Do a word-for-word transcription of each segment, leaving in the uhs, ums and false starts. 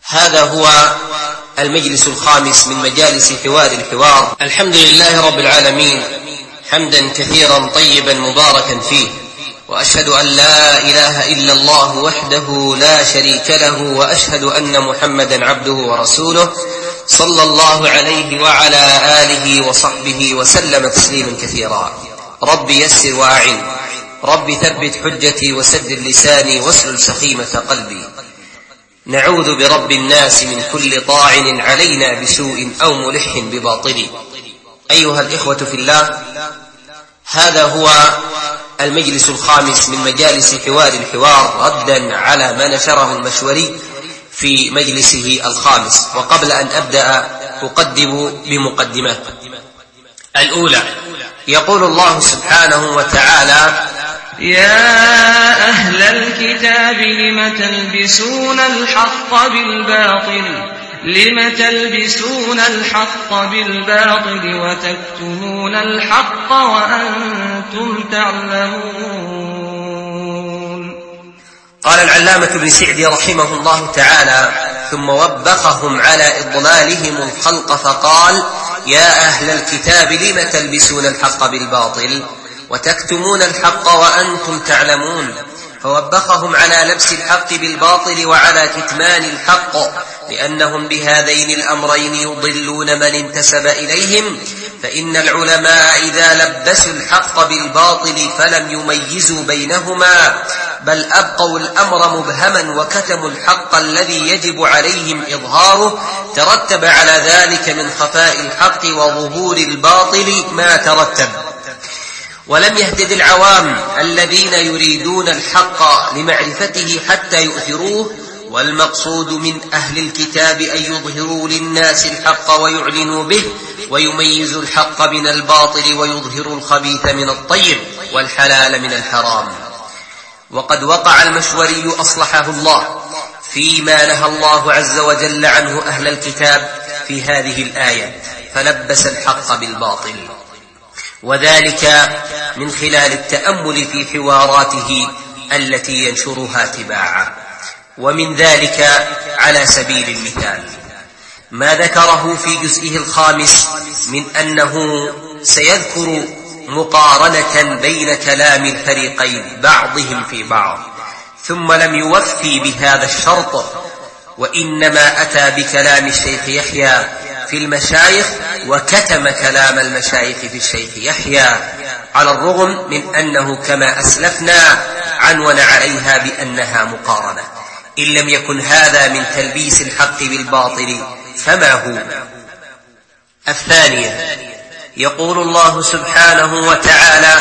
هذا هو المجلس الخامس من مجالس حوار الحوار. الحمد لله رب العالمين حمدا كثيرا طيبا مباركا فيه، وأشهد أن لا إله إلا الله وحده لا شريك له، وأشهد أن محمدا عبده ورسوله صلى الله عليه وعلى آله وصحبه وسلم تسليما كثيرا. رب يسر وأعن، رب ثبت حجتي وسدد لساني واسلل سخيمة قلبي. نعوذ برب الناس من كل طاعن علينا بسوء أو ملح بباطل. أيها الإخوة في الله، هذا هو المجلس الخامس من مجالس حوار الحوار ردا على ما نشره المشوري في مجلسه الخامس. وقبل أن أبدأ أقدم بمقدمات. الأولى، يقول الله سبحانه وتعالى: يا أهل الكتاب لم تلبسون الحق بالباطل لم تلبسون الحق بالباطل وتكتمون الحق وأنتم تعلمون. قال العلامة ابن سعدي رحمه الله تعالى: ثم وبخهم على إضلالهم الخلق فقال: يا أهل الكتاب لم تلبسون الحق بالباطل وتكتمون الحق وأنتم تعلمون. فوبخهم على لبس الحق بالباطل وعلى كتمان الحق، لأنهم بهذين الأمرين يضلون من انتسب إليهم. فإن العلماء إذا لبسوا الحق بالباطل فلم يميزوا بينهما، بل أبقوا الأمر مبهما وكتموا الحق الذي يجب عليهم إظهاره، ترتب على ذلك من خفاء الحق وظهور الباطل ما ترتب. ولم يهتد العوام الذين يريدون الحق لمعرفته حتى يؤثروه، والمقصود من أهل الكتاب أن يظهروا للناس الحق ويعلنوا به، ويميزوا الحق من الباطل، ويظهروا الخبيث من الطيب والحلال من الحرام. وقد وقع المشوري أصلحه الله فيما نهى الله عز وجل عنه أهل الكتاب في هذه الآية، فلبس الحق بالباطل، وذلك من خلال التأمل في حواراته التي ينشرها تباعا. ومن ذلك على سبيل المثال ما ذكره في جزئه الخامس من أنه سيذكر مقارنة بين كلام الفريقين بعضهم في بعض، ثم لم يوفي بهذا الشرط، وإنما أتى بكلام الشيخ يحيى في المشايخ وكتم كلام المشايخ في الشيخ يحيى، على الرغم من أنه كما أسلفنا عنون عليها بأنها مقارنة. إن لم يكن هذا من تلبيس الحق بالباطل فما هو؟ الثانية، يقول الله سبحانه وتعالى: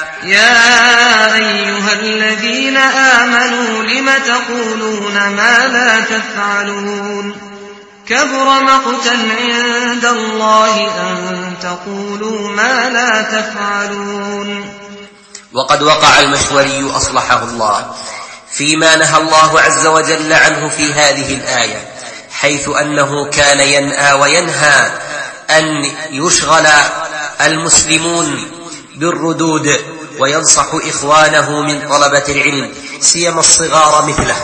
يا أيها الذين آمنوا لم تقولون ما لا تفعلون كبر مقتا عند الله أن تقولوا ما لا تفعلون. وقد وقع المشوري أصلحه الله فيما نهى الله عز وجل عنه في هذه الآية، حيث أنه كان ينأى وينهى أن يشغل المسلمون بالردود، وينصح إخوانه من طلبة العلم سيما الصغار مثله،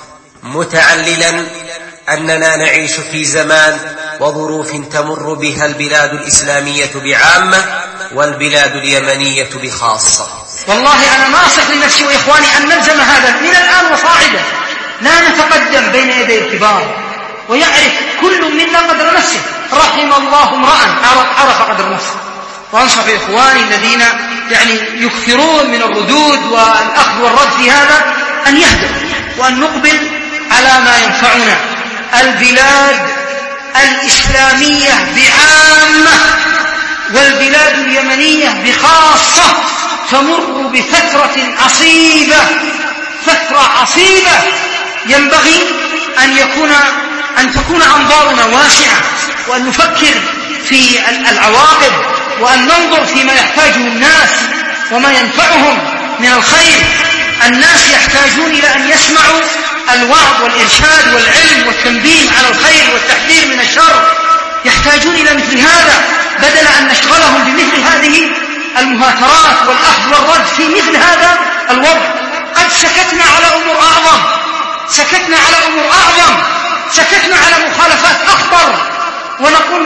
متعللا أننا نعيش في زمان وظروف تمر بها البلاد الإسلامية بعامة والبلاد اليمنية بخاصة. والله أنا ناصح لنفسي وإخواني أن نلزم هذا من الآن وصاعدا، لا نتقدم بين يدي الكبار، ويعرف كل منا قدر نفسه. رحم الله امرأ عرف قدر نفسه. وأنصح إخواني الذين يعني يكثرون من الردود والأخذ والرد في هذا أن يهدوا وأن نقبل على ما ينفعنا. البلاد الإسلامية بعامة والبلاد اليمنية بخاصة تمر بفترة عصيبة فترة عصيبة ينبغي أن يكون أن تكون أنظارنا واسعة، وأن نفكر في العواقب، وأن ننظر فيما يحتاجه الناس وما ينفعهم من الخير. الناس يحتاجون إلى أن يسمعوا الوعظ والإرشاد والعلم والتنبيه على الخير والتحذير من الشر، يحتاجون إلى مثل هذا، بدل أن نشغلهم بمثل هذه المهاترات والأخذ والرد في مثل هذا الوضع. قد سكتنا على أمور أعظم سكتنا على أمور أعظم سكتنا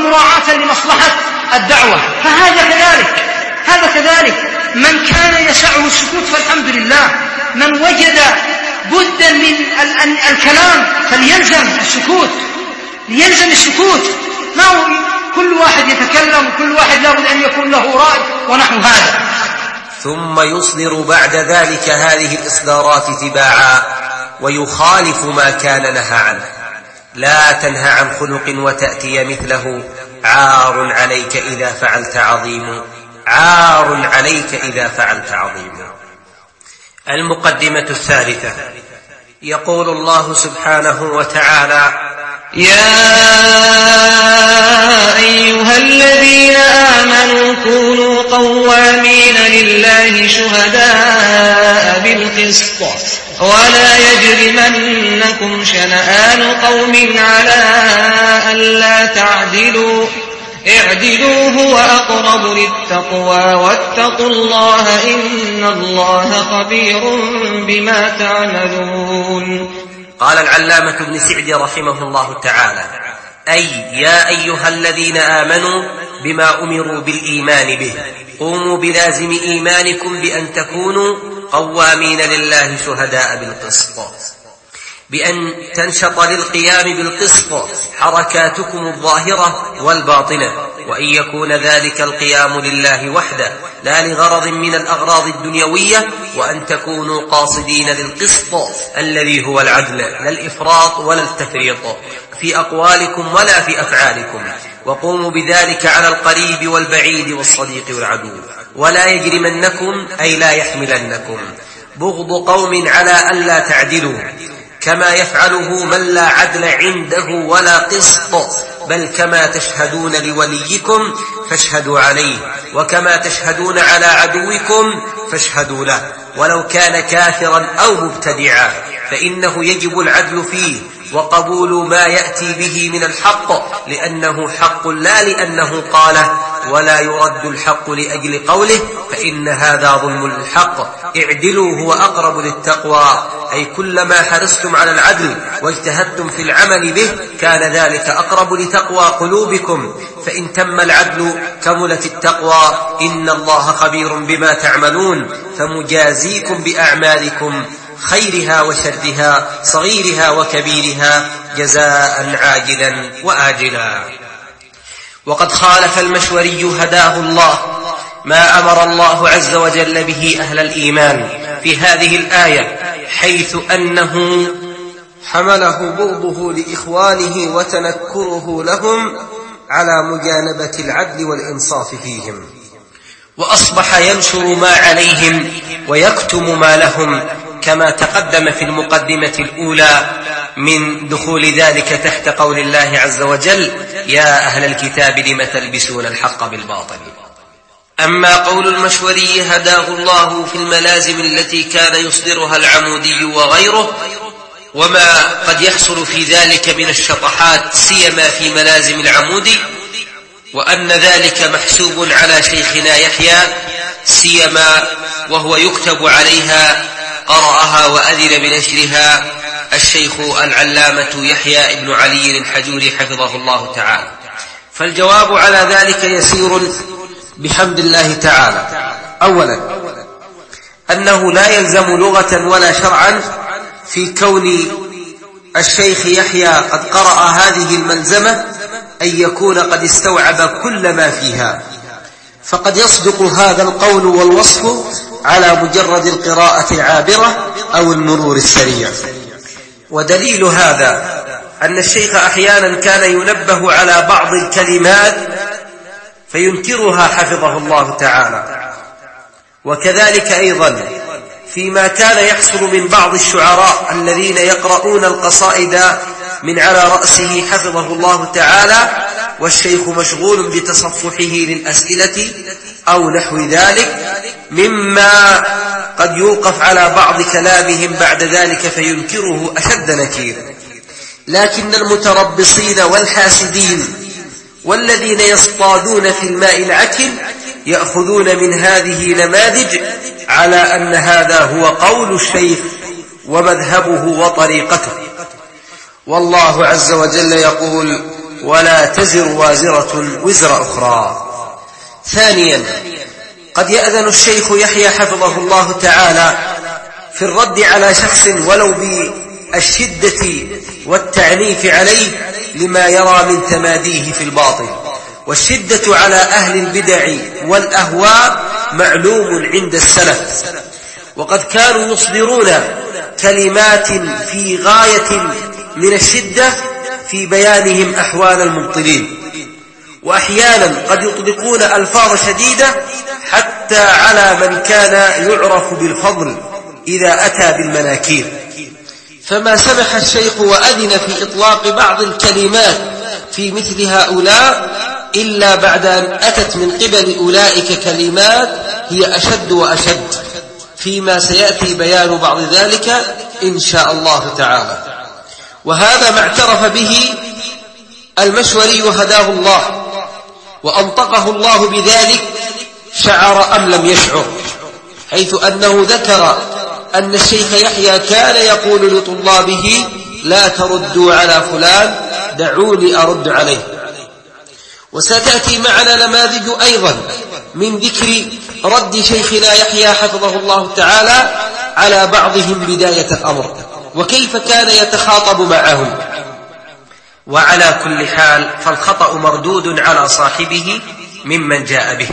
مراعاة لمصلحة الدعوة. فهذا كذلك هذا كذلك من كان يسعه السكوت فالحمد لله، من وجد بدا من الكلام فليلزم السكوت، ليلزم السكوت. ما هو كل واحد يتكلم وكل واحد لابد أن يكون له رأي ونحو هذا. ثم يصدر بعد ذلك هذه الإصدارات تباعا ويخالف ما كان نهى عنه. لا تنهى عن خلق وتأتي مثله، عار عليك إذا فعلت عظيم، عار عليك إذا فعلت عظيم. المقدمة الثالثة. يقول الله سبحانه وتعالى: يا أيها الذين آمنوا كونوا قوامين لله شهداء بالقسط ولا يجرمنكم شنآن قوم على ألا تعدلوا اعدلوا هو أقرب للتقوى واتقوا الله إن الله خبير بما تعملون. قال العلامة ابن سعدي رحمه الله تعالى: أي يا أيها الذين آمنوا بما أمروا بالإيمان به، قوموا بلازم إيمانكم بأن تكونوا قوامين لله شهداء بالقسط، بأن تنشط للقيام بالقسط حركاتكم الظاهرة والباطنة، وأن يكون ذلك القيام لله وحده لا لغرض من الأغراض الدنيوية، وأن تكونوا قاصدين للقسط الذي هو العدل، لا الإفراط ولا التفريط في أقوالكم ولا في أفعالكم. وقوموا بذلك على القريب والبعيد والصديق والعدو. ولا يجرمنكم أي لا يحملنكم بغض قوم على ألا تعدلوا، كما يفعله من لا عدل عنده ولا قسط، بل كما تشهدون لوليكم فاشهدوا عليه، وكما تشهدون على عدوكم فاشهدوا له، ولو كان كافرا أو مبتدعا، فإنه يجب العدل فيه وقبول ما يأتي به من الحق، لأنه حق لا لأنه قاله، ولا يرد الحق لأجل قوله، فإن هذا ظلم للحق. اعدلوا هو أقرب للتقوى، أي كلما حرصتم على العدل واجتهدتم في العمل به كان ذلك أقرب لتقوى قلوبكم، فإن تم العدل كملت التقوى. إن الله خبير بما تعملون، فمجازيكم بأعمالكم خيرها وشرها صغيرها وكبيرها جزاء عاجلا وآجلا. وقد خالف المشوري هداه الله ما أمر الله عز وجل به أهل الإيمان في هذه الآية، حيث أنه حمله بغضه لإخوانه وتنكره لهم على مجانبة العدل والإنصاف فيهم، وأصبح ينشر ما عليهم ويكتم ما لهم، كما تقدم في المقدمة الأولى من دخول ذلك تحت قول الله عز وجل: يا أهل الكتاب لم تلبسون الحق بالباطل. أما قول المشوري هداه الله في الملازم التي كان يصدرها العمودي وغيره، وما قد يحصل في ذلك من الشطحات سيما في ملازم العمودي، وأن ذلك محسوب على شيخنا يحيى سيما وهو يكتب عليها، قرأها وأذن بنشرها الشيخ العلامة يحيى ابن علي الحجوري حفظه الله تعالى. فالجواب على ذلك يسير بحمد الله تعالى. أولا، أنه لا يلزم لغة ولا شرعا في كون الشيخ يحيى قد قرأ هذه الملزمة أن يكون قد استوعب كل ما فيها، فقد يصدق هذا القول والوصف على مجرد القراءة العابرة أو المرور السريع. ودليل هذا أن الشيخ أحيانا كان ينبه على بعض الكلمات فينكرها حفظه الله تعالى، وكذلك أيضا فيما كان يحصل من بعض الشعراء الذين يقرؤون القصائد من على رأسه حفظه الله تعالى، والشيخ مشغول بتصفحه للأسئلة أو نحو ذلك، مما قد يوقف على بعض كلامهم بعد ذلك فينكره أشد نكير. لكن المتربصين والحاسدين والذين يصطادون في الماء العكر يأخذون من هذه نماذج على أن هذا هو قول الشيخ ومذهبه وطريقته. والله عز وجل يقول: ولا تزر وازرة وزر أخرى. ثانيا، قد يأذن الشيخ يحيى حفظه الله تعالى في الرد على شخص ولو بالشدة والتعنيف عليه لما يرى من تماديه في الباطل، والشدة على أهل البدع والأهواء معلوم عند السلف، وقد كانوا يصدرون كلمات في غاية من الشدة في بيانهم أحوال المبطلين، وأحيانا قد يطلقون ألفاظ شديدة حتى على من كان يعرف بالفضل إذا أتى بالمناكير. فما سمح الشيخ وأذن في إطلاق بعض الكلمات في مثل هؤلاء إلا بعد أن أتت من قبل أولئك كلمات هي أشد وأشد، فيما سيأتي بيان بعض ذلك إن شاء الله تعالى. وهذا ما اعترف به المشوري هداه الله، وأنطقه الله بذلك شعر أم لم يشعر، حيث أنه ذكر أن الشيخ يحيى كان يقول لطلابه: لا تردوا على فلان، دعوني أرد عليه. وستأتي معنا نماذج أيضا من ذكر رد شيخنا يحيى حفظه الله تعالى على بعضهم بداية الأمر، وكيف كان يتخاطب معهم. وعلى كل حال فالخطأ مردود على صاحبه ممن جاء به.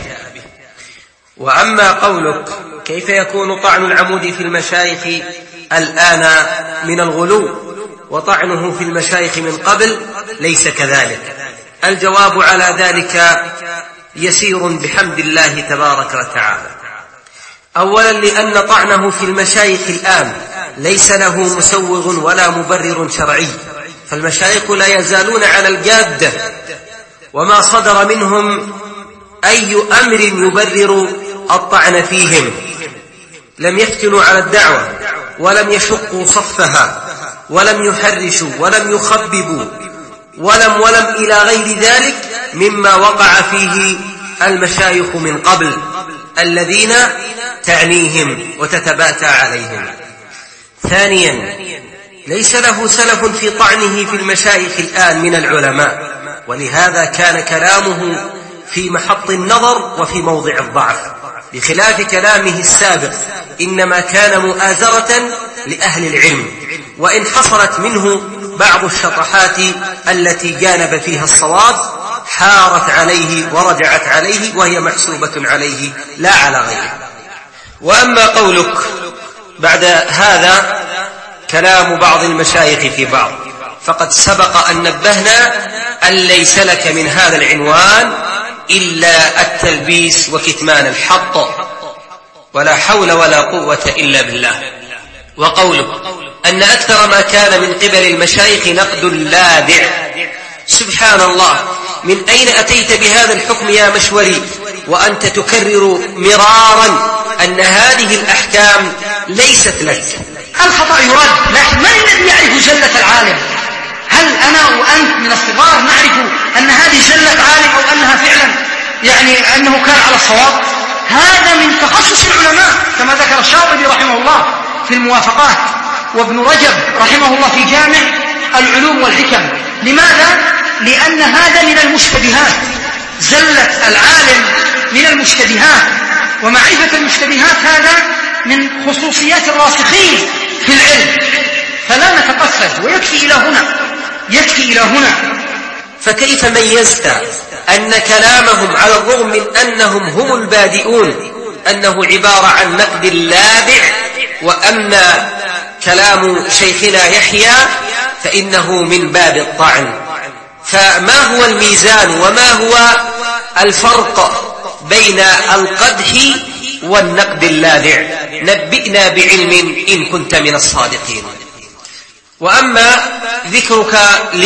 وأما قولك كيف يكون طعن العمود في المشايخ الآن من الغلو وطعنه في المشايخ من قبل، ليس كذلك. الجواب على ذلك يسير بحمد الله تبارك وتعالى. أولا، لأن طعنه في المشايخ الآن ليس له مسوغ ولا مبرر شرعي، فالمشايخ لا يزالون على الجادة، وما صدر منهم أي أمر يبرر الطعن فيهم. لم يفتنوا على الدعوة، ولم يشقوا صفها، ولم يحرشوا، ولم يخببوا، ولم ولم إلى غير ذلك مما وقع فيه المشايخ من قبل الذين تعنيهم وتتباتى عليهم. ثانيا، ليس له سلف في طعنه في المشايخ الآن من العلماء، ولهذا كان كلامه في محط النظر وفي موضع الضعف، بخلاف كلامه السابق إنما كان مؤازرة لأهل العلم، وإن حصلت منه بعض الشطحات التي جانب فيها الصواب حارت عليه ورجعت عليه، وهي محسوبة عليه لا على غيره. وأما قولك بعد هذا كلام بعض المشايخ في بعض، فقد سبق أن نبهنا أن ليس لك من هذا العنوان إلا التلبيس وكتمان الحق، ولا حول ولا قوة إلا بالله. وقولك أن أكثر ما كان من قبل المشايخ نقد لاذع، سبحان الله، من أين أتيت بهذا الحكم يا مشوري وأنت تكرر مرارا أن هذه الأحكام ليست لك؟ الخطأ يرد، لكن من الذي يعرف زلة العالم؟ هل أنا وأنت من الصغار نعرف أن هذه زلة عالم أو أنها فعلا يعني أنه كان على الصواب؟ هذا من تخصص العلماء، كما ذكر الشاطبي رحمه الله في الموافقات، وابن رجب رحمه الله في جامع العلوم والحكم. لماذا؟ لأن هذا من المشتبهات، زلة العالم من المشتبهات، ومعرفة المشتبهات هذا من خصوصيات الراسخين في العلم، فلا نتقصد، ويكفي إلى هنا، يكفي إلى هنا. فكيف ميزت أن كلامهم على الرغم من أنهم هم البادئون أنه عبارة عن نقد لاذع، وأن كلام شيخنا يحيى فإنه من باب الطعن؟ فما هو الميزان وما هو الفرق بين القدح والنقد اللاذع؟ نبئنا بعلم إن كنت من الصادقين. وأما ذكرك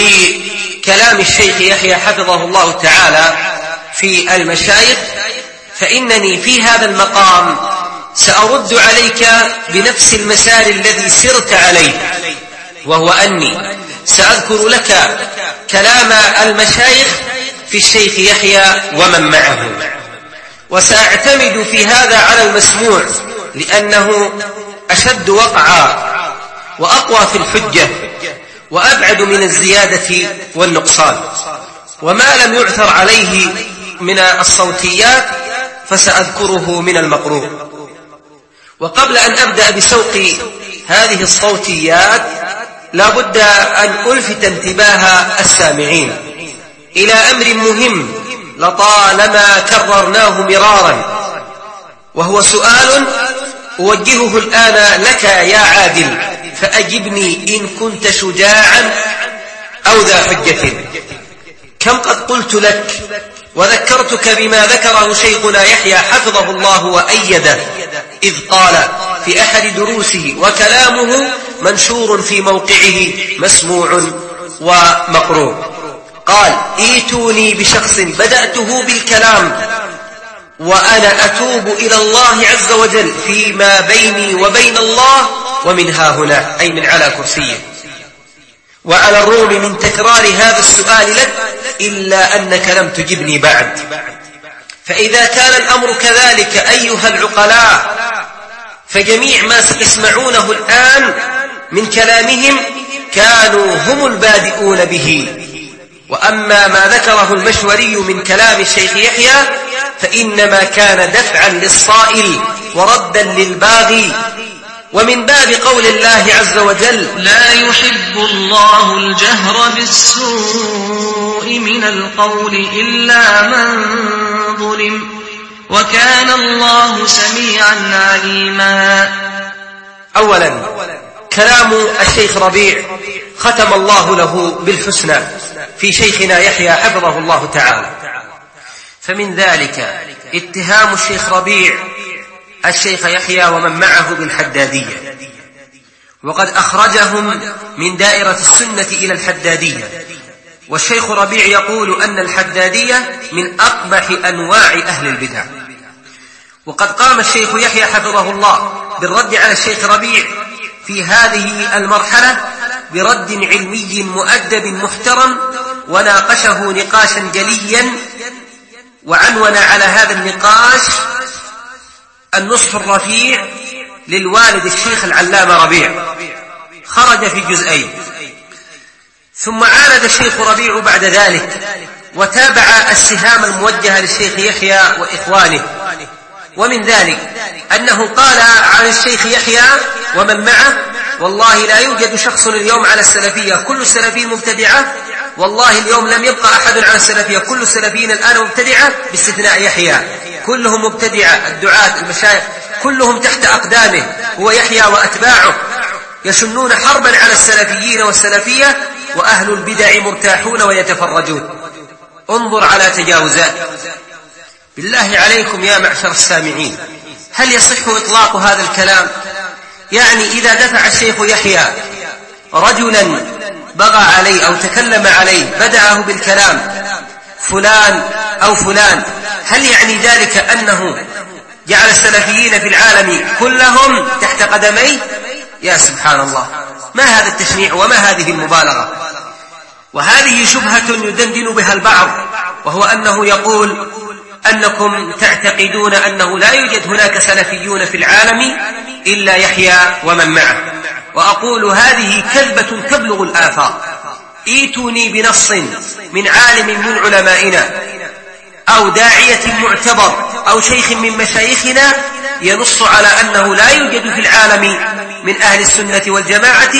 لكلام الشيخ يحيى حفظه الله تعالى في المشايخ، فإنني في هذا المقام سأرد عليك بنفس المسار الذي سرت عليه، وهو أني سأذكر لك كلام المشايخ في الشيخ يحيى ومن معه، وسأعتمد في هذا على المسموع لأنه أشد وقعا وأقوى في الحجة، وأبعد من الزيادة والنقصان. وما لم يعثر عليه من الصوتيات فسأذكره من المقروء. وقبل أن أبدأ بسوق هذه الصوتيات لا بد أن ألفت انتباه السامعين إلى أمر مهم لطالما كررناه مرارا، وهو سؤال أوجهه الآن لك يا عادل، فأجبني إن كنت شجاعا أو ذا حجة. كم قد قلت لك وذكرتك بما ذكره شيخنا يحيى حفظه الله وأيده، إذ قال في أحد دروسه وكلامه منشور في موقعه مسموع ومقروء، قال: ايتوني بشخص بدأته بالكلام وأنا أتوب إلى الله عز وجل فيما بيني وبين الله ومن ها هنا، أي من على كرسيه. وعلى الرغم من تكرار هذا السؤال لك إلا أنك لم تجبني بعد. فإذا كان الأمر كذلك أيها العقلاء، فجميع ما ستسمعونه الآن من كلامهم كانوا هم البادئون به. وأما ما ذكره المشوري من كلام الشيخ يحيى فإنما كان دفعا للصائل وردا للباغي. ومن باب قول الله عز وجل: لا يحب الله الجهر بالسوء من القول إلا من ظلم وكان الله سميعا عليما. أولا كلام الشيخ ربيع ختم الله له بالحسنى في شيخنا يحيى حفظه الله تعالى. فمن ذلك اتهام الشيخ ربيع الشيخ يحيى ومن معه بالحدادية، وقد أخرجهم من دائرة السنة إلى الحدادية. والشيخ ربيع يقول أن الحدادية من أقبح أنواع أهل البدع. وقد قام الشيخ يحيى حفظه الله بالرد على الشيخ ربيع في هذه المرحلة برد علمي مؤدب محترم، وناقشه نقاشا جليا، وعنون على هذا النقاش النصح الرفيع للوالد الشيخ العلامة ربيع، خرج في جزئين. ثم عاند الشيخ ربيع بعد ذلك وتابع السهام الموجهة للشيخ يحيى وإخوانه. ومن ذلك أنه قال عن الشيخ يحيى ومن معه: والله لا يوجد شخص اليوم على السلفية، كل السلفيين مبتدعة، والله اليوم لم يبقى أحد على السلفية، كل السلفيين الآن مبتدعة باستثناء يحيى، كلهم مبتدعة، الدعاة المشايخ كلهم تحت أقدامه هو يحيى وأتباعه يشنون حربا على السلفيين والسلفية، وأهل البدع مرتاحون ويتفرجون. انظر على تجاوزات. بالله عليكم يا معشر السامعين، هل يصح إطلاق هذا الكلام؟ يعني إذا دفع الشيخ يحيى رجلا بغى عليه أو تكلم عليه بدأه بالكلام فلان أو فلان، هل يعني ذلك أنه جعل السلفيين في العالم كلهم تحت قدميه؟ يا سبحان الله، ما هذا التشنيع وما هذه المبالغة؟ وهذه شبهة يدندن بها البعض، وهو أنه يقول أنكم تعتقدون أنه لا يوجد هناك سلفيون في العالم إلا يحيى ومن معه. وأقول هذه كذبة تبلغ الآفاق. ايتوني بنص من عالم من علمائنا أو داعية معتبر أو شيخ من مشايخنا ينص على أنه لا يوجد في العالم من أهل السنة والجماعة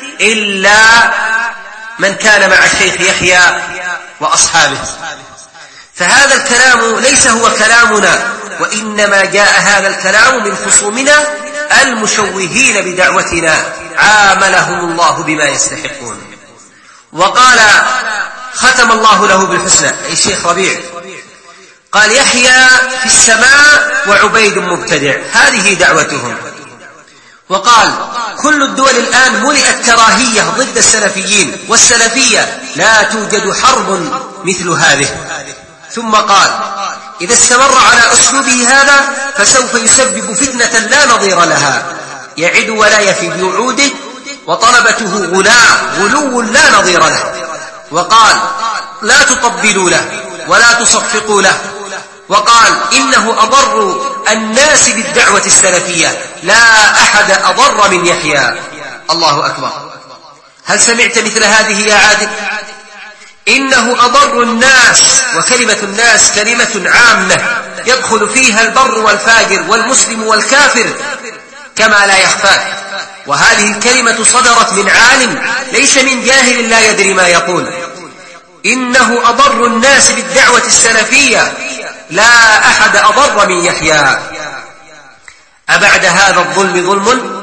إلا من كان مع الشيخ يحيى وأصحابه. فهذا الكلام ليس هو كلامنا، وإنما جاء هذا الكلام من خصومنا المشوهين بدعوتنا، عاملهم الله بما يستحقون. وقال ختم الله له بالحسنى أي الشيخ ربيع، قال: يحيى في السماء وعبيد مبتدع، هذه دعوتهم. وقال: كل الدول الآن ملئت كراهية ضد السلفيين، والسلفية لا توجد حرب مثل هذه. ثم قال: إذا استمر على أسلوبه هذا فسوف يسبب فتنة لا نظير لها، يعد ولا يفي بوعوده، وطلبته غلاء غلو لا نظير له. وقال: لا تطبلوا له ولا تصفقوا له. وقال: إنه أضر الناس بالدعوة السلفية، لا أحد أضر من يحيى. الله أكبر. هل سمعت مثل هذه يا عادل؟ إنه أضر الناس، وكلمة الناس كلمة عامة يدخل فيها البر والفاجر والمسلم والكافر كما لا يخفاك، وهذه الكلمة صدرت من عالم ليس من جاهل لا يدري ما يقول. إنه أضر الناس بالدعوة السلفية، لا أحد أضر من يحيى. أبعد هذا الظلم ظلم؟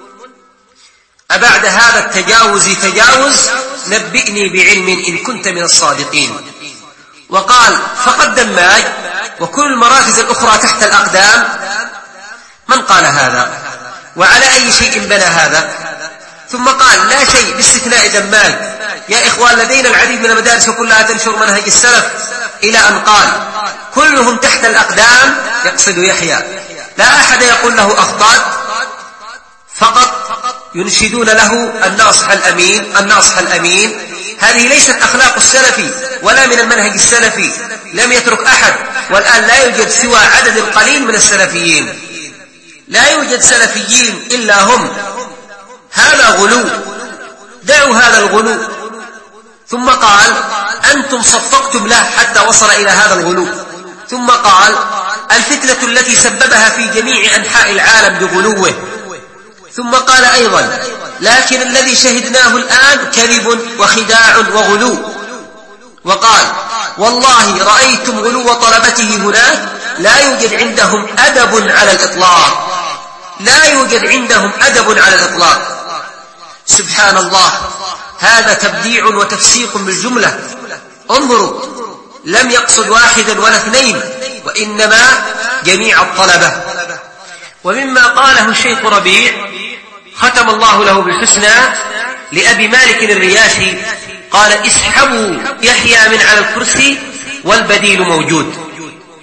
أبعد هذا التجاوز تجاوز؟ نبئني بعلم إن كنت من الصادقين. وقال فقد دماج وكل المراكز الأخرى تحت الأقدام. من قال هذا؟ وعلى أي شيء بنى هذا؟ ثم قال لا شيء باستثناء دماج. يا إخوان لدينا العديد من المدارس كلها تنشر منهج السلف، إلى أن قال كلهم تحت الأقدام، يقصد يحيى، لا أحد يقول له أخطأت، فقط ينشدون له الناصح الأمين الناصح الأمين. هذه ليست أخلاق السلفي ولا من المنهج السلفي، لم يترك أحد، والآن لا يوجد سوى عدد قليل من السلفيين، لا يوجد سلفيين إلا هم. هذا غلو، دعوا هذا الغلو. ثم قال أنتم صفقتم له حتى وصل إلى هذا الغلو. ثم قال الفتنة التي سببها في جميع أنحاء العالم بغلوه. ثم قال أيضا لكن الذي شهدناه الآن كذب وخداع وغلو. وقال والله رأيتم غلو طلبته هناك، لا يوجد عندهم أدب على الإطلاق، لا يوجد عندهم أدب على الإطلاق. سبحان الله، هذا تبديع وتفسيق بالجملة. انظروا، لم يقصد واحدا ولا اثنين، وإنما جميع الطلبة. ومما قاله الشيخ ربيع ختم الله له بالحسنى لأبي مالك الرياشي، قال اسحبوا يحيى من على الكرسي والبديل موجود.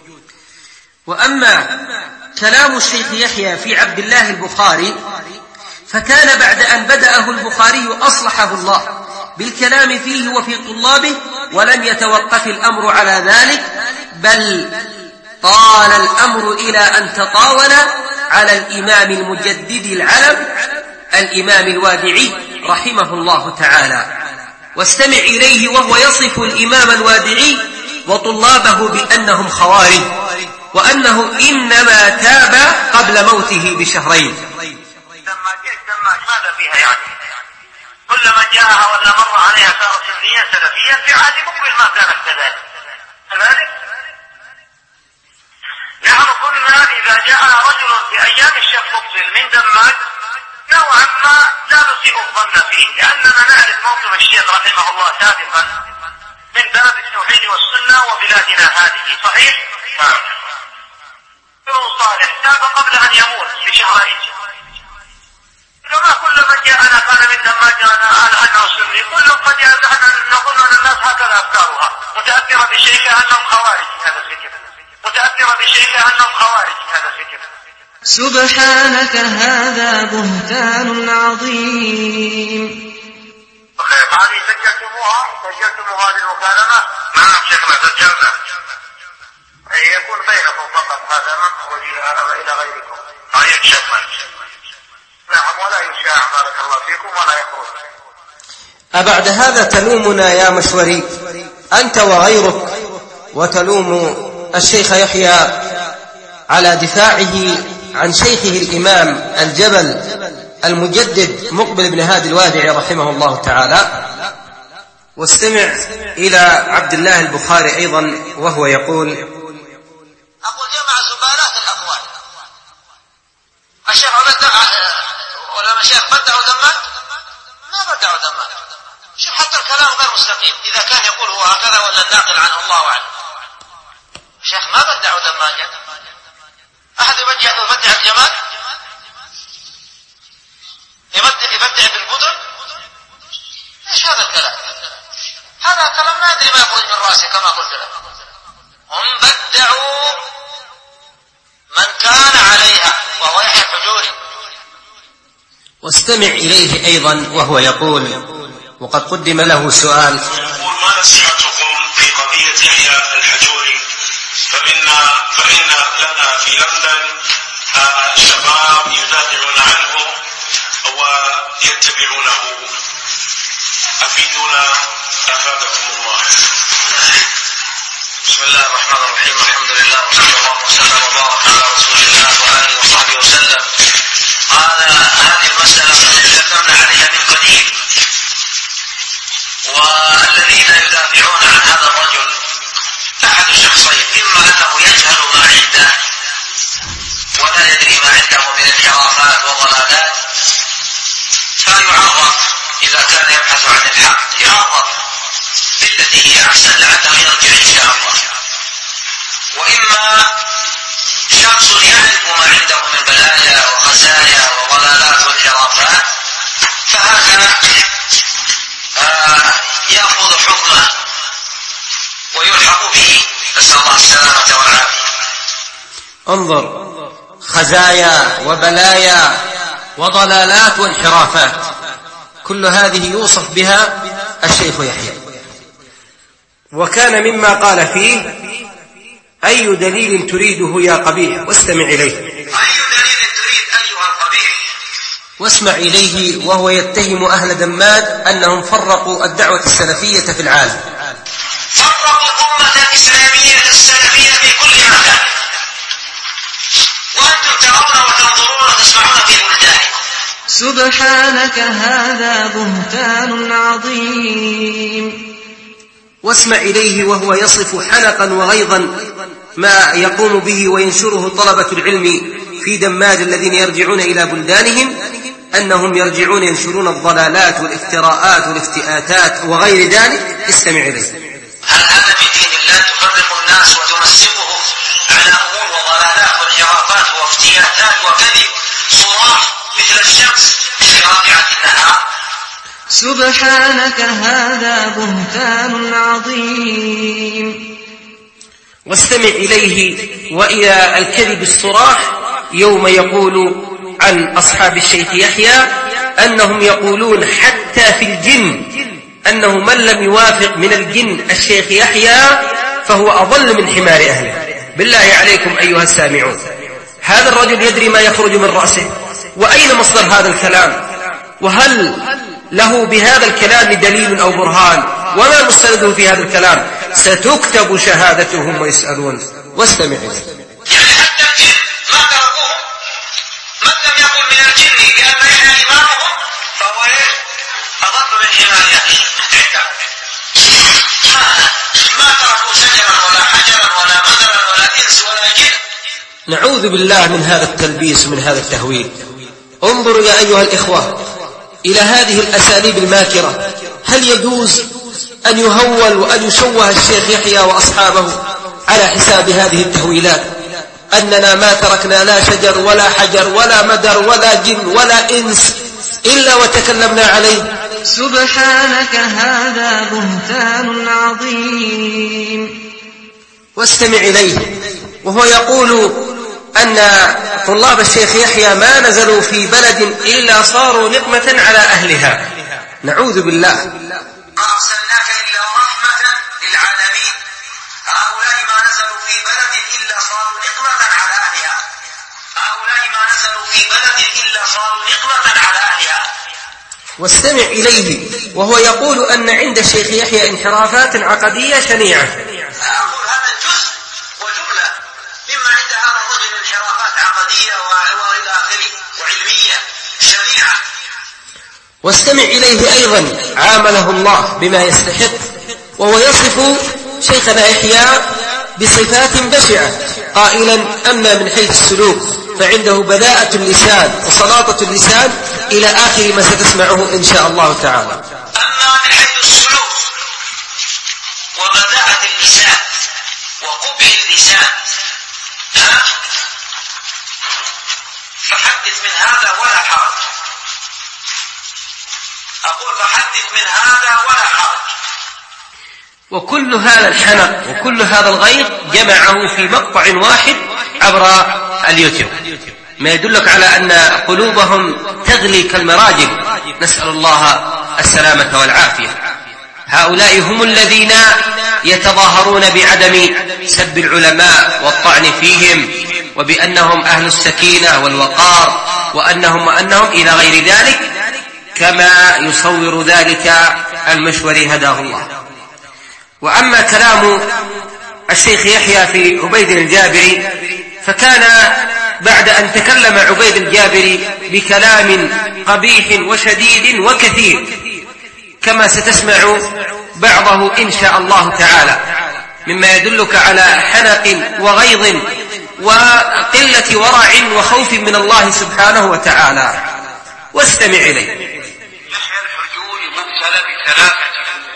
وأما كلام الشيخ يحيى في عبد الله البخاري فكان بعد أن بدأه البخاري أصلحه الله بالكلام فيه وفي طلابه، ولم يتوقف الأمر على ذلك، بل طال الأمر إلى أن تطاول على الإمام المجدد العلم الإمام الوادعي رحمه الله تعالى. واستمع إليه وهو يصف الإمام الوادعي وطلابه بأنهم خوارج، وأنه إنما تاب قبل موته بشهرين. لما جئت دماج ماذا فيها يعني؟ كل من جاءها ولا مر عليها صار سنيا سلفيا، في عهد مقبل ما كانت كذلك. كذلك نحن كنا إذا جاءنا رجل في أيام الشيخ مقبل من دماج نوعا ما لا نسيء الظن فيه، لأننا نعرف موقف الشيخ رحمه الله سابقا من بلد التوحيد والسنة وبلادنا هذه. صحيح؟ نعم. صالح تاب قبل أن يموت بشهرين. كما كل من جاءنا كان من دماج أنه سني، كل قد نظن أن الناس هكذا أفكارها، متأثرة بشيء أنهم خوارج في هذا الفكر، متأثرة بشيء أنهم خوارج في هذا الفكر. سبحانك هذا بهتان عظيم. خير، هذه سجلتموها؟ سجلتموها هذه المكالمة؟ نعم شيخنا سجلنا. يكون بينكم فقط، هذا ما إلى غيركم. طيب شكرا. نعم، ولا يشاع بارك الله فيكم ولا يخرج. أبعد هذا تلومنا يا مشوري أنت وغيرك، وتلوم الشيخ يحيى على دفاعه عن شيخه الإمام الجبل المجدد مقبل بن هادي الوادعي رحمه الله تعالى. واستمع إلى عبد الله البخاري أيضا وهو يقول أقول جمع زبالات الأقوال. الشيخ بدع ولا الشيخ بدعوا دماج؟ ما بدعوا دماج. شوف حتى الكلام غير مستقيم، إذا كان يقول هو هكذا ولا الناقل عنه الله أعلم. الشيخ ما بدعوا دماجا. أحد يبدع يبدع الجمال؟ يبدع يبدع بالبدن؟ إيش هذا الكلام؟ هذا كلام ما أدري ما يخرج من رأسي كما قلت لك. هم بدعوا من كان عليها وهو يحيى الحجوري. واستمع إليه أيضا وهو يقول، وقد قدم له سؤال، يقول ما نصيحتكم في قضية يحيى الحجوري؟ فإن فإن لنا في لندن شباب يدافعون عنه ويتبعونه، أفيدونا أفادكم الله. بسم الله الرحمن الرحيم. الحمد لله وصلى الله وسلم وبارك على رسول الله وآله وصحبه وسلم. هذا هذه المسألة تكلمنا عليها من قديم، والذين يدافعون عن هذا الرجل أحد الشخصين: إما أنه يجهل ما عنده ولا يدري ما عنده من انحرافات وضلالات فيعرض إذا كان يبحث عن الحق، يعرض بالتي هي أحسن لعله يرجع إن شاء الله. وإما شخص يعرف ما عنده من بلايا وخزايا وضلالات وانحرافات فهذا آه يأخذ حكمه ويلحق به، نسأل الله السلامة والعافية. انظر، خزايا وبلايا وضلالات وانحرافات، كل هذه يوصف بها الشيخ يحيى. وكان مما قال فيه: أي دليل تريده يا قبيح واستمع إليه. أي دليل تريد أيها القبيح واسمع إليه، وهو يتهم أهل دماد أنهم فرقوا الدعوة السلفية في العالم، فرقوا الأمة الإسلامية السلفية في كل مكان، وأنتم ترون وتنظرون وتسمعون في بلدانكم. سبحانك هذا بهتان عظيم. واسمع إليه وهو يصف حنقا وغيظا ما يقوم به وينشره طلبة العلم في دماد الذين يرجعون إلى بلدانهم، أنهم يرجعون ينشرون الضلالات والافتراءات والافتئاتات وغير ذلك. استمع إليه. هل هذا في دين الله تفرق الناس وتمسكهم على أمور وضلالات وانحرافات وافتئاتات وكذب صراح مثل الشمس في رابعة النهار؟ سبحانك هذا بهتان عظيم. واستمع إليه وإلى الكذب الصراح يوم يقول عن أصحاب الشيخ يحيى أنهم يقولون حتى في الجن أنه من لم يوافق من الجن الشيخ يحيى فهو أضل من حمار أهله. بالله عليكم أيها السامعون، هذا الرجل يدري ما يخرج من رأسه، وأين مصدر هذا الكلام؟ وهل له بهذا الكلام دليل أو برهان؟ وما مستنده في هذا الكلام؟ ستكتب شهادتهم ويسألون. واستمع إليه. يعني حتى الجن ما تركوهم، من لم يكن من الجن بأن يحيى إمامهم فهو أضل من حمار أهله عندهم. ما تركوا شجرا ولا حجرا ولا مدرا ولا إنس ولا جن. نعوذ بالله من هذا التلبيس ومن هذا التهويل. انظروا يا أيها الإخوة إلى هذه الأساليب الماكرة. هل يجوز أن يهول وأن يشوه الشيخ يحيى وأصحابه على حساب هذه التهويلات؟ أننا ما تركنا لا شجر ولا حجر ولا مدر ولا جن ولا إنس إلا وتكلمنا عليه. سبحانك هذا بهتان عظيم. واستمع إليه وهو يقول أن طلاب الشيخ يحيى ما نزلوا في بلد إلا صاروا نقمة على أهلها. نعوذ بالله. ما أرسلناك إلا رحمة للعالمين. هؤلاء ما نزلوا في بلد إلا صاروا نقمة على أهلها. هؤلاء ما نزلوا في بلد إلا صاروا نقمة على أهلها. واستمع إليه وهو يقول أن عند الشيخ يحيى انحرافات عقدية شنيعة. أقول هذا جزء وجملة مما عند هذا الرجل انحرافات عقدية وإلى آخره وعلمية شنيعة. واستمع إليه أيضا عامله الله بما يستحق، وهو يصف شيخنا يحيى بصفات بشعة قائلا: أما من حيث السلوك فعنده بذاءة اللسان وسلاطة اللسان إلى آخر ما ستسمعه إن شاء الله تعالى. أما من حيث السلوك وبذاءة اللسان وقبح اللسان ها فحدث من هذا ولا حرج. أقول فحدث من هذا ولا حرج. وكل هذا الحنق وكل هذا الغيظ جمعه في مقطع واحد عبر اليوتيوب، ما يدلك على أن قلوبهم تغلي كالمراجل، نسأل الله السلامة والعافية. هؤلاء هم الذين يتظاهرون بعدم سب العلماء والطعن فيهم وبأنهم أهل السكينة والوقار وأنهم وأنهم إلى غير ذلك، كما يصور ذلك المشوري هداه الله. وأما كلام الشيخ يحيى في عبيد الجابري فكان بعد أن تكلم عبيد الجابري بكلام قبيح وشديد وكثير كما ستسمع بعضه إن شاء الله تعالى، مما يدلك على حنق وغيظ وقلة ورع وخوف من الله سبحانه وتعالى. واستمع إليه. يحيى الحجوري مبتلى بثلاثة أمور،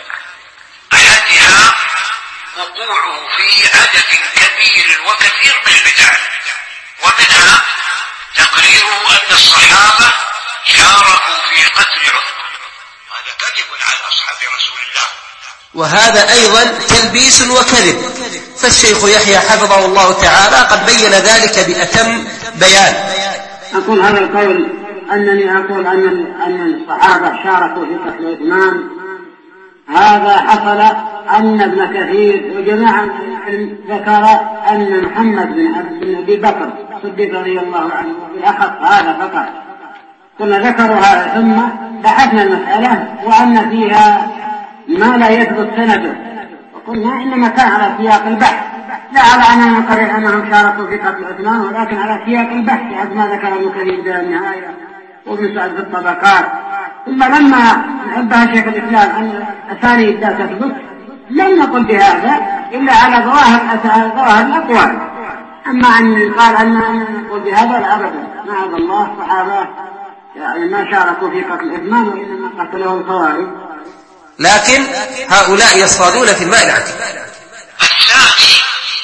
أحدها وقوعه في عدد كبير وكثير من البدع، ومنها تقريره أن الصحابة شاركوا في قتل عثمان، هذا كذب على أصحاب رسول الله، وهذا أيضا تلبيس وكذب، فالشيخ يحيى حفظه الله تعالى قد بين ذلك بأتم بيان. أقول هذا القول أنني أقول أن أن الصحابة شاركوا في قتل عثمان، هذا حصل أن ابن كثير وجماعة ذكر أن محمد بن أبي بكر الصديق رضي الله عنه بالأخص هذا فقط، ثم ذكروا هذا ثم بحثنا المسألة وأن فيها ما لا يثبت سنده، وقلنا إنما كان على سياق البحث، لا على أننا نقرر أنهم شاركوا في قتل عثمان، ولكن على سياق البحث حسب ما ذكر ابن كثير في النهاية وابن سعد في الطبقات. ثم لما نبه شيخ الإسلام أن أسانيد لا تثبت لم نقل بهذا إلا على ظواهر ظواهر الأقوال، أما أن قال أن نقول بهذا لا أبدا، معاذ الله صحابة يعني ما شاركوا في قتل عثمان وإنما قتلوا الخوارج، لكن هؤلاء يصطادون في الماء العذب. الثاني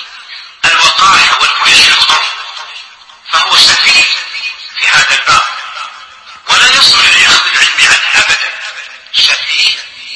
الوقاحة والفحش القوي، فهو سفيه في هذا الباب ولا يصلح لأخذ العلم عنه أبدا، سفيه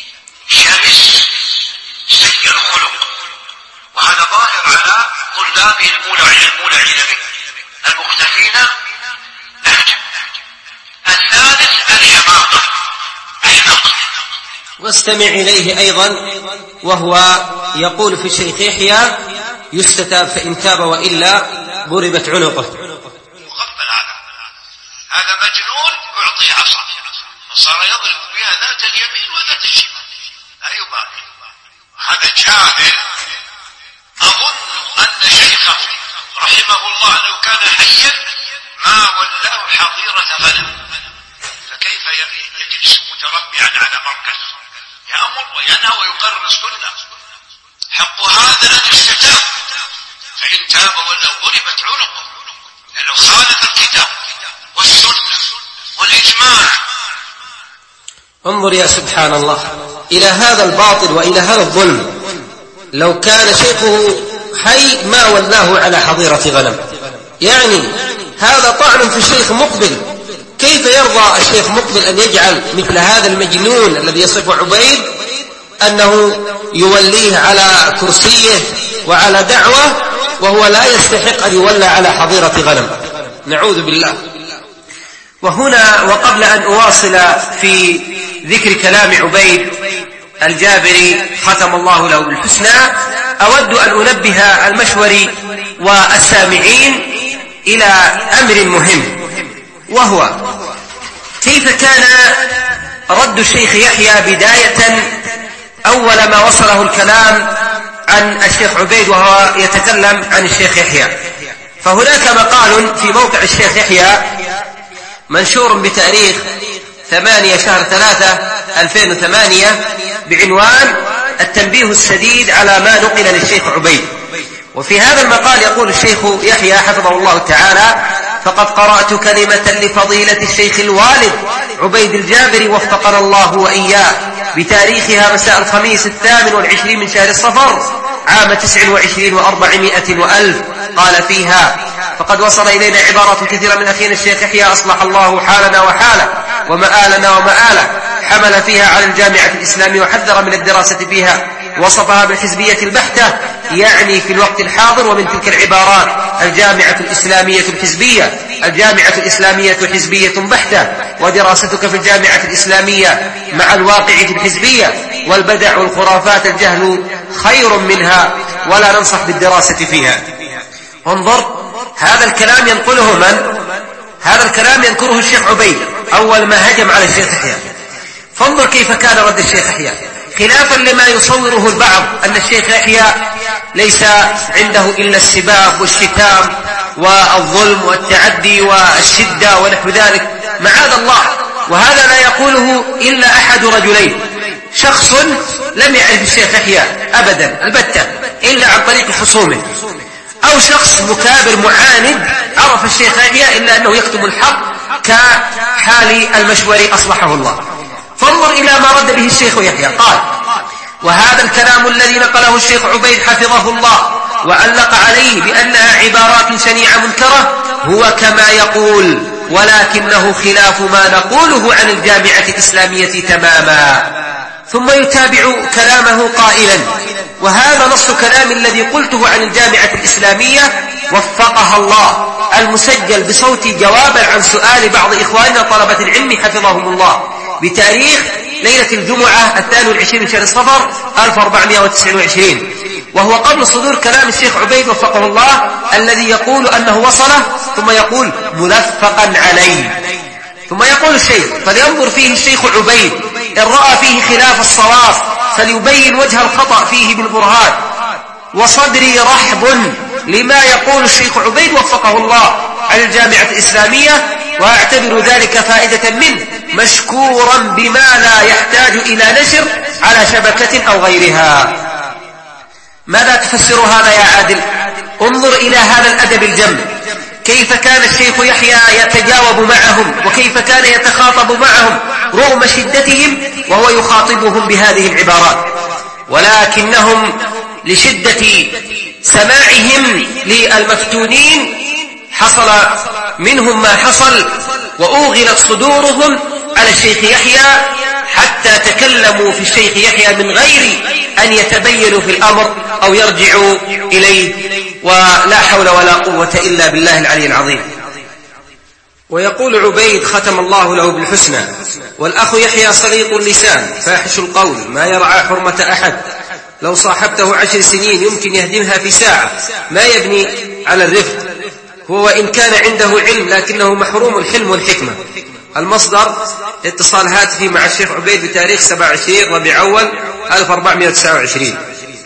شرس سيء الخلق، وهذا ظاهر على طلابه المولعين المولعين به المختفين نهجا. الثالث الحماقة أحمق. واستمع إليه أيضا وهو يقول في الشيخ يحيى يستتاب فإن تاب وإلا ضربت عنقه. مغفل هذا هذا مجنون أعطي عصا فصار يضرب بها ذات اليمين وذات الشمال لا يبالي. هذا جاهل. أظن أن شيخه رحمه الله لو كان حيا ما ولاه حظيرة غنم، فكيف يجلس متربعا على مركز يأمر وينهى ويقرر السنة؟ حق هذا أن يستتاب فإن تاب ولا ضربت عنقه، لأنه خالف الكتاب والسنة والإجماع. انظر يا سبحان الله إلى هذا الباطل وإلى هذا الظلم. لو كان شيخه حي ما ولاه على حظيرة غنم، يعني هذا طعن في الشيخ مقبل. كيف يرضى الشيخ مقبل أن يجعل مثل هذا المجنون الذي يصف عبيد أنه يوليه على كرسيه وعلى دعوة وهو لا يستحق أن يولى على حظيرة غنم؟ نعوذ بالله. وهنا وقبل أن أواصل في ذكر كلام عبيد الجابري ختم الله له بالحسنى، أود أن أنبه المشوري والسامعين إلى أمر مهم، وهو كيف كان رد الشيخ يحيى بداية أول ما وصله الكلام عن الشيخ عبيد وهو يتكلم عن الشيخ يحيى. فهناك مقال في موقع الشيخ يحيى منشور بتاريخ ثمانية شهر ثلاثة ألفين وثمانية بعنوان التنبيه السديد على ما نقل للشيخ عبيد. وفي هذا المقال يقول الشيخ يحيى حفظه الله تعالى: فقد قرأت كلمة لفضيلة الشيخ الوالد عبيد الجابري وفقنا الله وإياه بتاريخها مساء الخميس الثامن والعشرين من شهر الصفر عام تسع وعشرين وأربعمائة وألف. قال فيها: فقد وصل إلينا عبارات كثيرة من أخينا الشيخ يحيى أصلح الله حالنا وحاله ومآلنا ومآله، حمل فيها على الجامعة الإسلامية وحذر من الدراسة فيها، وصفها بالحزبية البحتة، يعني في الوقت الحاضر. ومن تلك العبارات: الجامعة الإسلامية الحزبية، الجامعة الإسلامية حزبية بحتة، ودراستك في الجامعة الإسلامية مع الواقع في الحزبية والبدع والخرافات الجهل خير منها، ولا ننصح بالدراسة فيها. انظر، هذا الكلام ينقله من؟ هذا الكلام ينقله الشيخ عبيد أول ما هجم على الشيخ يحيى، فانظر كيف كان رد الشيخ يحيى، خلافا لما يصوره البعض أن الشيخ يحيى ليس عنده إلا السباب والشتام والظلم والتعدي والشدة ونحو ذلك، معاذ الله، وهذا لا يقوله إلا أحد رجلين: شخص لم يعرف الشيخ يحيى أبدا البتة إلا عن طريق خصومه، أو شخص مكابر معاند عرف الشيخ يحيى إلا أنه يكتم الحق كحال المشوري أصلحه الله. فانظر إلى ما رد به الشيخ يحيى، قال: وهذا الكلام الذي نقله الشيخ عبيد حفظه الله وعلق عليه بأنها عبارات شنيعة منكرة هو كما يقول، ولكنه خلاف ما نقوله عن الجامعة الإسلامية تماما. ثم يتابع كلامه قائلا: وهذا نص كلام الذي قلته عن الجامعة الإسلامية وفقها الله، المسجل بصوتي جوابا عن سؤال بعض إخواننا طلبة العلم حفظهم الله بتاريخ ليلة الجمعة الثاني والعشرين من شهر صفر ألف وأربعمائة وتسعة وعشرين، وهو قبل صدور كلام الشيخ عبيد وفقه الله الذي يقول أنه وصله، ثم يقول ملفقا عليه. ثم يقول الشيخ: فلينظر فيه الشيخ عبيد، إن رأى فيه خلاف الصواب فليبين وجه الخطأ فيه بالبرهان. وصدري رحب لما يقول الشيخ عبيد وفقه الله عن الجامعة الإسلامية، وأعتبر ذلك فائدة منه مشكورا بما لا يحتاج إلى نشر على شبكة أو غيرها. ماذا تفسر هذا يا عادل؟ انظر إلى هذا الأدب الجم، كيف كان الشيخ يحيى يتجاوب معهم، وكيف كان يتخاطب معهم رغم شدتهم وهو يخاطبهم بهذه العبارات، ولكنهم لشدة سماعهم للمفتونين حصل منهم ما حصل، وأوغلت صدورهم على الشيخ يحيى حتى تكلموا في الشيخ يحيى من غير أن يتبينوا في الأمر أو يرجعوا إليه، ولا حول ولا قوة إلا بالله العلي العظيم. ويقول عبيد ختم الله له بالحسنى: والأخ يحيى صليط اللسان فاحش القول ما يرعى حرمة أحد، لو صاحبته عشر سنين يمكن يهدمها في ساعة، ما يبني على الرفق، هو وإن كان عنده علم لكنه محروم الحلم والحكمة. المصدر اتصال هاتفي مع الشيخ عبيد بتاريخ سبعة وعشرين ربيع أول ألف وأربعمائة وتسعة وعشرين.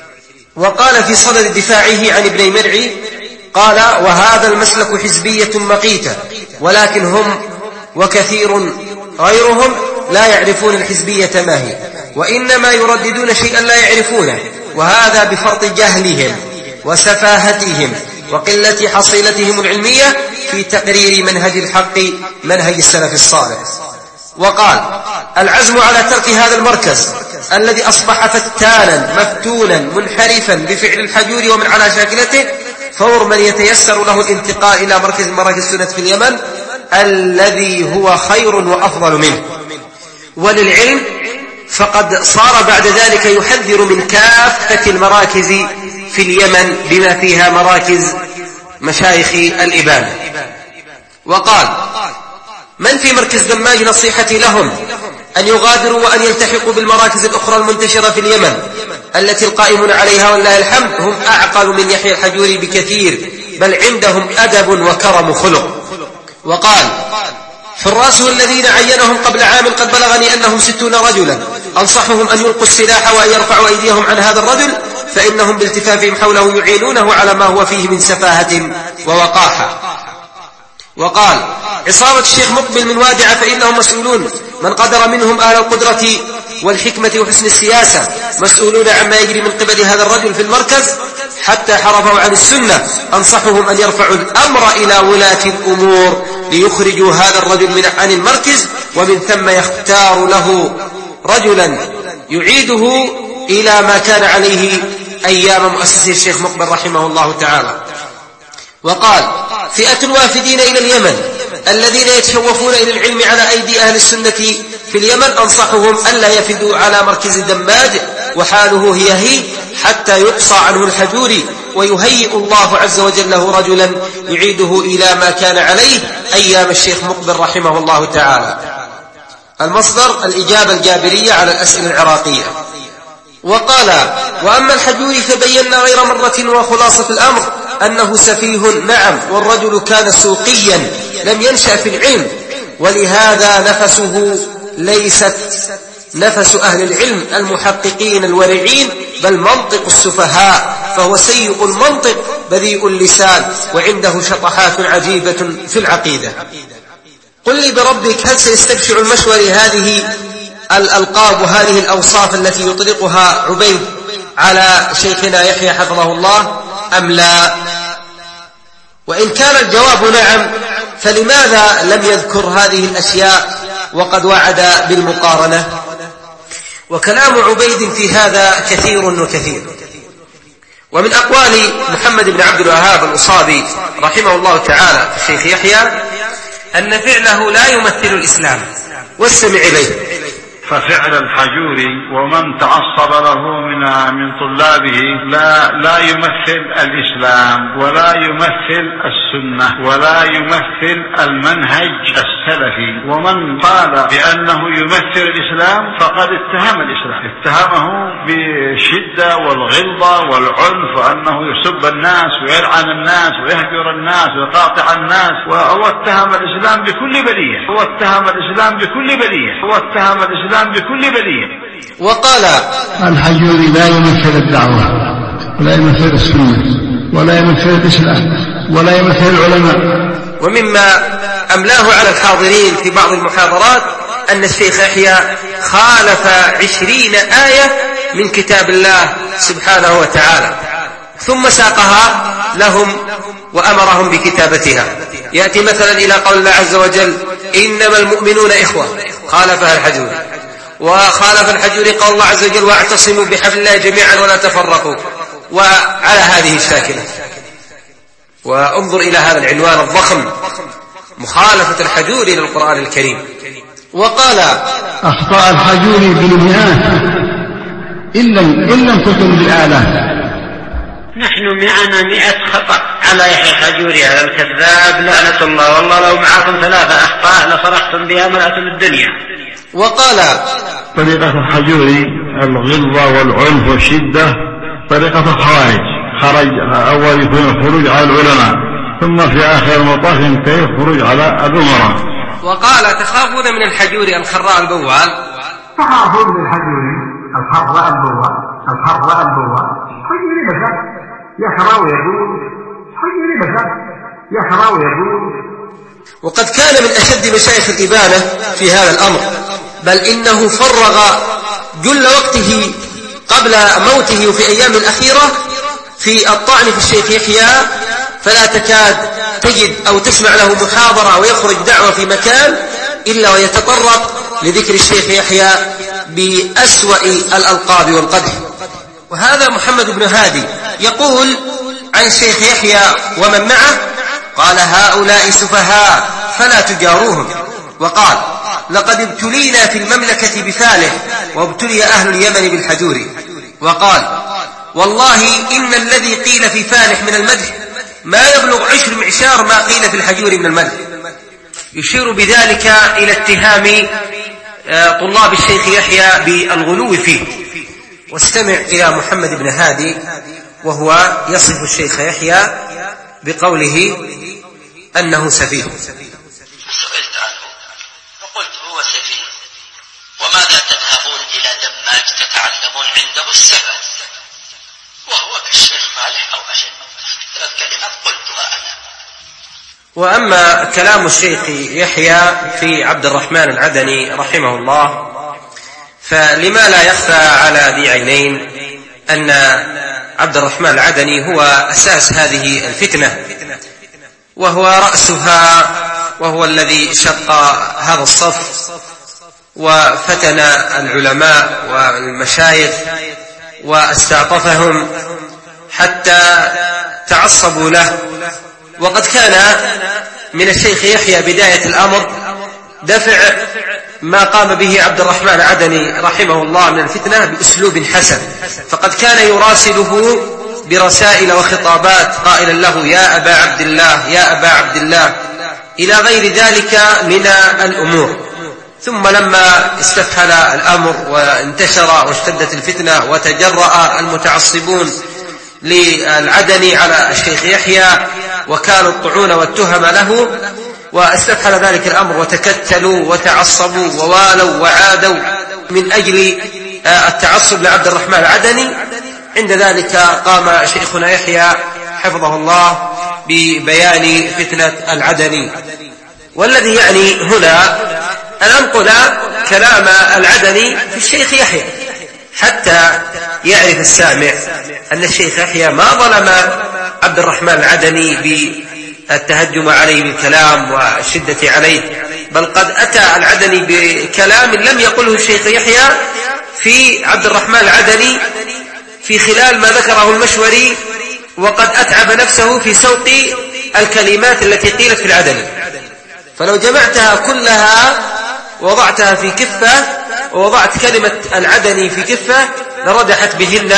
وقال في صدد دفاعه عن ابن مرعي قال: وهذا المسلك حزبية مقيتة، ولكن هم وكثير غيرهم لا يعرفون الحزبية ما هي، وإنما يرددون شيئا لا يعرفونه، وهذا بفرط جهلهم وسفاهتهم وقلة حصيلتهم العلمية في تقرير منهج الحق منهج السلف الصالح. وقال: العزم على ترك هذا المركز الذي أصبح فتانا مفتونا منحرفا بفعل الحجور ومن على شاكلته فور من يتيسر له الانتقال إلى مركز مراكز السنة في اليمن الذي هو خير وأفضل منه. وللعلم فقد صار بعد ذلك يحذر من كافة المراكز في اليمن بما فيها مراكز مشايخ الإبانة. وقال: من في مركز دماج نصيحتي لهم أن يغادروا وأن يلتحقوا بالمراكز الأخرى المنتشرة في اليمن التي القائمون عليها والله الحمد هم أعقل من يحيى الحجوري بكثير، بل عندهم أدب وكرم خلق. وقال: حراسه الذين عينهم قبل عام قد بلغني أنهم ستون رجلا، أنصحهم أن يلقوا السلاح وأن يرفعوا أيديهم عن هذا الرجل، فإنهم بالتفافهم حوله يعينونه على ما هو فيه من سفاهة ووقاحة. وقال: عصابة الشيخ مقبل من وادعة فإنهم مسؤولون، من قدر منهم أهل القدرة والحكمة وحسن السياسة مسؤولون عما يجري من قبل هذا الرجل في المركز حتى حرفوا عن السنة. أنصحهم أن يرفعوا الأمر إلى ولاة الأمور ليخرجوا هذا الرجل من عن المركز، ومن ثم يختار له رجلا يعيده إلى ما كان عليه أيام مؤسسه الشيخ مقبل رحمه الله تعالى. وقال: فئة الوافدين إلى اليمن الذين يتشوفون إلى العلم على أيدي أهل السنة في اليمن أنصحهم ألا يفدوا على مركز دماج، وحاله هي هي حتى يقصى عنه الحجوري ويهيئ الله عز وجل له رجلا يعيده إلى ما كان عليه أيام الشيخ مقبل رحمه الله تعالى. المصدر الإجابة الجابرية على الأسئلة العراقية. وقال: وأما الحجوري فبينا غير مرة وخلاصة الأمر أنه سفيه نعم، والرجل كان سوقيا لم ينشأ في العلم، ولهذا نفسه ليست نفس أهل العلم المحققين الورعين، بل منطق السفهاء، فهو سيء المنطق بذيء اللسان وعنده شطحات عجيبة في العقيدة. قل لي بربك، هل سيستبشع المشوري هذه الألقاب وهذه الأوصاف التي يطلقها عبيد على شيخنا يحيى حفظه الله أم لا؟ وإن كان الجواب نعم، فلماذا لم يذكر هذه الأشياء وقد وعد بالمقارنة؟ وكلام عبيد في هذا كثير وكثير. ومن أقوال محمد بن عبد الوهاب الأصابي رحمه الله تعالى في الشيخ يحيى أن فعله لا يمثل الإسلام، واستمع إليه. ففعل الحجوري ومن تعصب له من من طلابه لا لا يمثل الإسلام ولا يمثل السنة ولا يمثل المنهج السلفي، ومن قال بأنه يمثل الإسلام فقد اتهم الإسلام، اتهمه بالشدة والغلظة والعنف، وأنه يسب الناس ويلعن الناس ويهجر الناس ويقاطع الناس، وهو اتهم الإسلام بكل بلية، هو اتهم الإسلام بكل بلية، هو اتهم الإسلام بكل بلية. وقال الحجوري لا يمثل الدعوة ولا يمثل السنة ولا يمثل الإسلام ولا يمثل العلماء. ومما أملاه على الحاضرين في بعض المحاضرات أن الشيخ يحيى خالف عشرين آية من كتاب الله سبحانه وتعالى، ثم ساقها لهم وأمرهم بكتابتها. يأتي مثلا إلى قول الله عز وجل إنما المؤمنون إخوة، خالفها الحجوري. وخالف الحجوري قول الله عز وجل واعتصموا بحبل الله جميعا ولا تفرقوا، وعلى هذه الشاكلة. وانظر إلى هذا العنوان الضخم، مخالفة الحجوري للقرآن الكريم. وقال أخطأ الحجوري بالمئات إن لم تكن بآلاف. نحن معنا مئة خطأ على يحيى الحجوري هذا الكذاب لعنة الله، والله لو معكم ثلاثة أخطاء لصرختم بها ملأتم الدنيا. وقال طريقة الحجوري الغلظة والعنف والشدة طريقة الخوارج، خرج أول يكون الخروج على العلماء، ثم في آخر المطاف ينتهي الخروج على الأمراء. وقال تخافون من الحجوري الخراء البوال، تخافون من الحجوري الخراء البوال، الخراء البوال حجوري بشر يخرى ويبول، حجوري بشر يخرى ويبول. وقد كان من أشد مشايخ الإبانة في هذا الأمر، بل إنه فرغ جل وقته قبل موته وفي أيام الأخيرة في الطعن في الشيخ يحيى، فلا تكاد تجد أو تسمع له محاضرة ويخرج دعوة في مكان إلا ويتطرق لذكر الشيخ يحيى بأسوأ الألقاب والقدح. وهذا محمد بن هادي يقول عن الشيخ يحيى ومن معه، قال هؤلاء سفهاء فلا تجاروهم. وقال لقد ابتلينا في المملكة بفالح وابتلي أهل اليمن بالحجوري. وقال والله إن الذي قيل في فالح من المدح ما يبلغ عشر معشار ما قيل في الحجوري من المدح، يشير بذلك إلى اتهام طلاب الشيخ يحيى بالغلو فيه. واستمع إلى محمد بن هادي وهو يصف الشيخ يحيى بقوله أنه سفيه. سئلت عنه وقلت هو سفيه، وماذا تذهبون إلى دماج تتعلمون عنده السفه، وهو كالشيخ فالح أو أشد. ثلاث كلمات قلتها أنا. وأما كلام الشيخ يحيى في عبد الرحمن العدني رحمه الله، فلما لا يخفى على ذي عينين أن عبد الرحمن العدني هو أساس هذه الفتنة، وهو رأسها، وهو الذي شق هذا الصف وفتن العلماء والمشايخ واستعطفهم حتى تعصبوا له. وقد كان من الشيخ يحيى بداية الأمر دفع ما قام به عبد الرحمن العدني رحمه الله من الفتنة بأسلوب حسن، فقد كان يراسله برسائل وخطابات قائلا له يا أبا عبد الله يا أبا عبد الله إلى غير ذلك من الأمور. ثم لما استفحل الأمر وانتشر واشتدت الفتنة وتجرأ المتعصبون للعدني على الشيخ يحيى وكانوا الطعون والتهم له، واستفحل ذلك الأمر وتكتلوا وتعصبوا ووالوا وعادوا من أجل التعصب لعبد الرحمن العدني. عند ذلك قام شيخنا يحيى حفظه الله ببيان فتنة العدني. والذي يعني هنا أن أنقل كلام العدني في الشيخ يحيى حتى يعرف السامع أن الشيخ يحيى ما ظلم عبد الرحمن العدني بالتهجم عليه بالكلام والشدة عليه، بل قد أتى العدني بكلام لم يقله الشيخ يحيى في عبد الرحمن العدني في خلال ما ذكره المشوري، وقد أتعب نفسه في سوق الكلمات التي قيلت في العدني. فلو جمعتها كلها ووضعتها في كفة ووضعت كلمة العدني في كفة لردحت بهن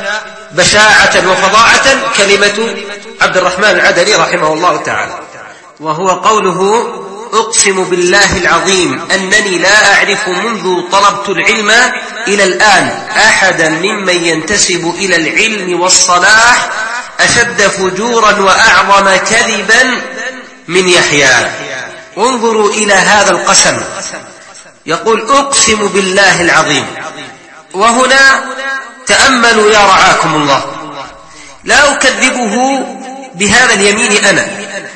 بشاعة وفظاعة كلمة عبد الرحمن العدني رحمه الله تعالى. وهو قوله: أقسم بالله العظيم أنني لا أعرف منذ طلبت العلم إلى الآن أحدا ممن ينتسب إلى العلم والصلاح أشد فجورا وأعظم كذبا من يحيى. انظروا إلى هذا القسم، يقول أقسم بالله العظيم، وهنا تأملوا يا رعاكم الله، لا أكذبه بهذا اليمين أنا،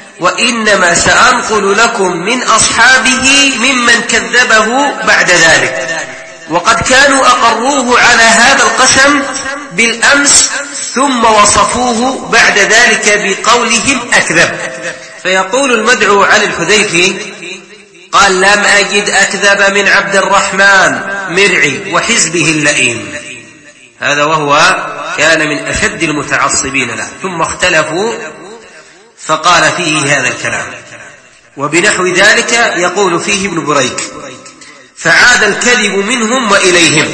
وإنما سأنقل لكم من أصحابه ممن كذبه بعد ذلك، وقد كانوا أقروه على هذا القسم بالأمس ثم وصفوه بعد ذلك بقولهم أكذب. فيقول المدعو علي الحذيفي قال: لم أجد أكذب من عبد الرحمن مرعي وحزبه اللئيم. هذا وهو كان من أشد المتعصبين له، ثم اختلفوا فقال فيه هذا الكلام. وبنحو ذلك يقول فيه ابن بريك: فعاد الكذب منهم وإليهم.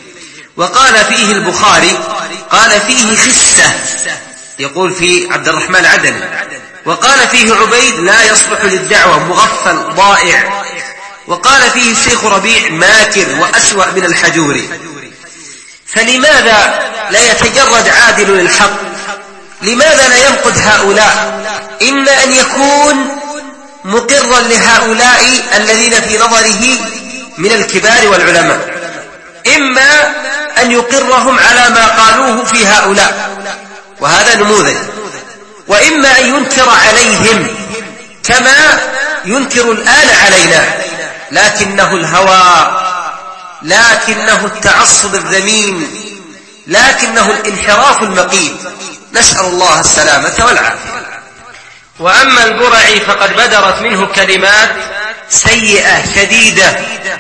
وقال فيه البخاري قال فيه خسة، يقول في عبد الرحمن العدني. وقال فيه عبيد لا يصلح للدعوة، مغفل ضائع. وقال فيه الشيخ ربيع ماكر وأسوأ من الحجوري. فلماذا لا يتجرد عادل للحق؟ لماذا لا ينقد هؤلاء؟ إما أن يكون مقرا لهؤلاء الذين في نظره من الكبار والعلماء، إما أن يقرهم على ما قالوه في هؤلاء، وهذا نموذج، وإما أن ينكر عليهم كما ينكر الآن علينا، لكنه الهوى، لكنه التعصب الذميم، لكنه الانحراف المقيت، نسأل الله السلامة والعافية. وأما البرعي فقد بدرت منه كلمات سيئة شديدة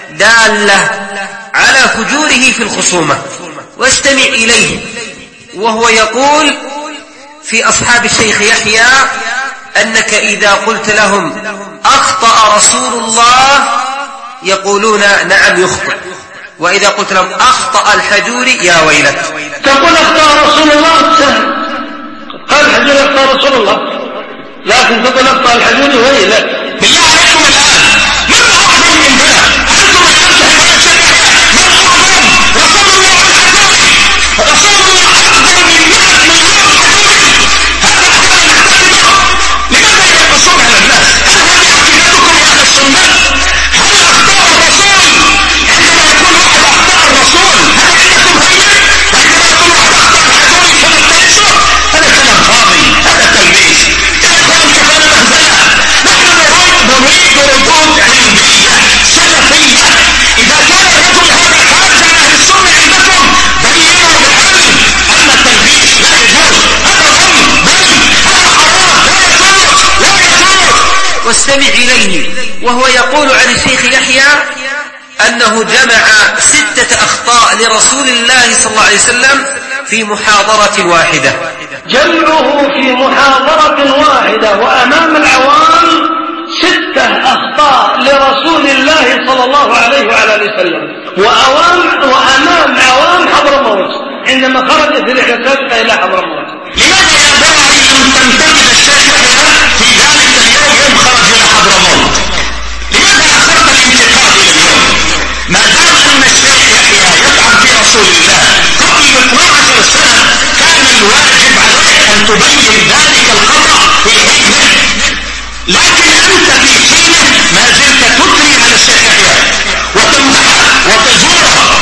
دالة على فجوره في الخصومة. واستمع إليه وهو يقول في أصحاب الشيخ يحيى أنك إذا قلت لهم أخطأ رسول الله يقولون نعم يخطئ، وإذا قلت لهم أخطأ الحجوري يا ويلك. تقول أخطأ رسول الله سهل، قال الحجوري أخطأ رسول الله، لكن تقول أخطأ الحجوري ويلك. بالله عليكم الآن من أعظم من هنا؟ أنتم الآن تحكمون شرعية من أعظم؟ رسول الله الحجوري، رسول الله أكبر من مئة مليون حجوري. هذا أحكام نعتقده. لماذا يلبسون على الناس؟ هل هذه عقيدتكم يا أهل السنة؟ هل أخطاء الرسول عندما يكون واحد أخطاء الرسول هل عندكم هيئة؟ وعندما يكون واحد أخطاء الحجوري فنتنسوا؟ هذا كلام فاضي، هذا تلبيس. يا إخوان كفانا مهزلة. نحن نريد ردود علمية سلفية. إذا كان الرجل هذا خارج عن أهل السنة عندكم بينوا بالعلم أن التلبيس لا يجوز، هذا ظلم، بل هذا حرام، لا يجوز لا يجوز. واستمع إليه وهو يقول عن الشيخ يحيى أنه جمع ستة أخطاء لرسول الله صلى الله عليه وسلم في محاضرة واحدة. جمعه في محاضرة واحدة وأمام العوام ستة أخطاء لرسول الله صلى الله عليه وعلى آله وسلم، وأوام وأمام عوام حضرموت عندما خرج في رحلة سابقة إلى حضرموت. لماذا يا برعي أن تنتقد الشيخ يحيى في ذلك اليوم يوم خرج إلى حضرموت؟ لماذا أخرت الانتقاد إلى اليوم؟ ما دام أن الشيخ يحيى يطعن في رسول الله قبل اثنتي عشرة سنة كان الواجب عليك أن تبين ذلك الخطأ في حينه، لكن أنت في حينه ما زلت تثني على الشيخ يحيى وتمدحه وتزوره